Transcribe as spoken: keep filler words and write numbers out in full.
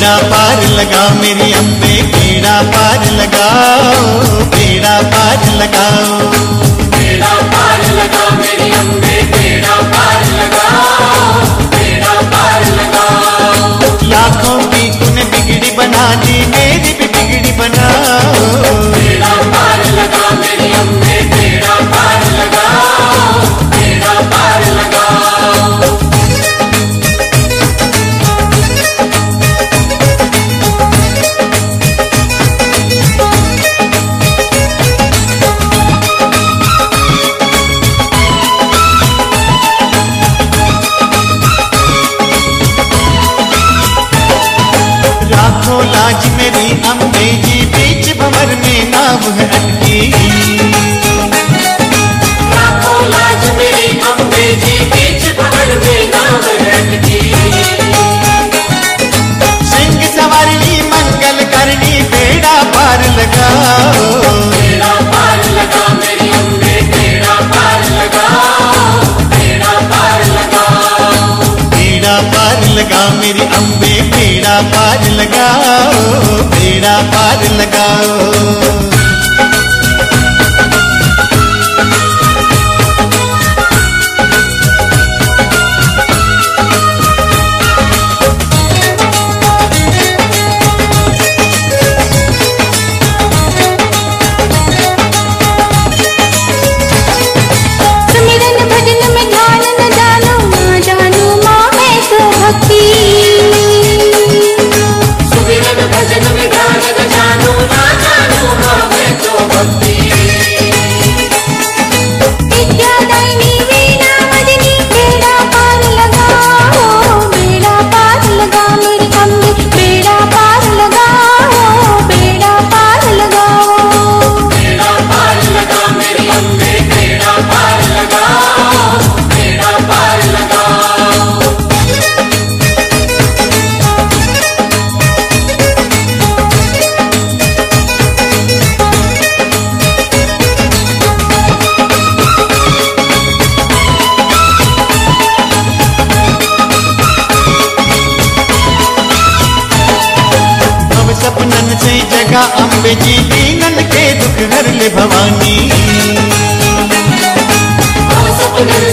बेड़ा पार लगाओ मेरी अम्बे, बेड़ा पार लगाओ, बेड़ा पार लगाओ, बेड़ा पार लगाओ मेरी अम्बे, बेड़ा पार लगाओ, बेड़ा पार लगाओ। लाखों की तूने बिगड़ी बना दी, मेरी भी बिगड़ी बनाओ। बेड़ा पार लगाओ मेरी अम्बे, बेड़ा पार लगाओ, बेड़ा पार लगाओ। लाज मेरी अम्बे जी, बीच भंवर में नाव है अटकी। लाखों लाज मेरी अम्बे जी, बीच भंवर में नाव है अटकी। सिंह सवारनी मंगल करनी, बेड़ा पार लगाओ, बेड़ा पार लगाओ मेरी अम्बे, बेड़ा पार लगाओ, बेड़ा पार लगाओ। बेड़ा पार लगाओ मेरी अम्बे, बेड़ा पार लगाओ, बेड़ा पार लगाओ। सपनन से जगा अम्बे जी, दीनन के दुख हर ले भवानी। सपनन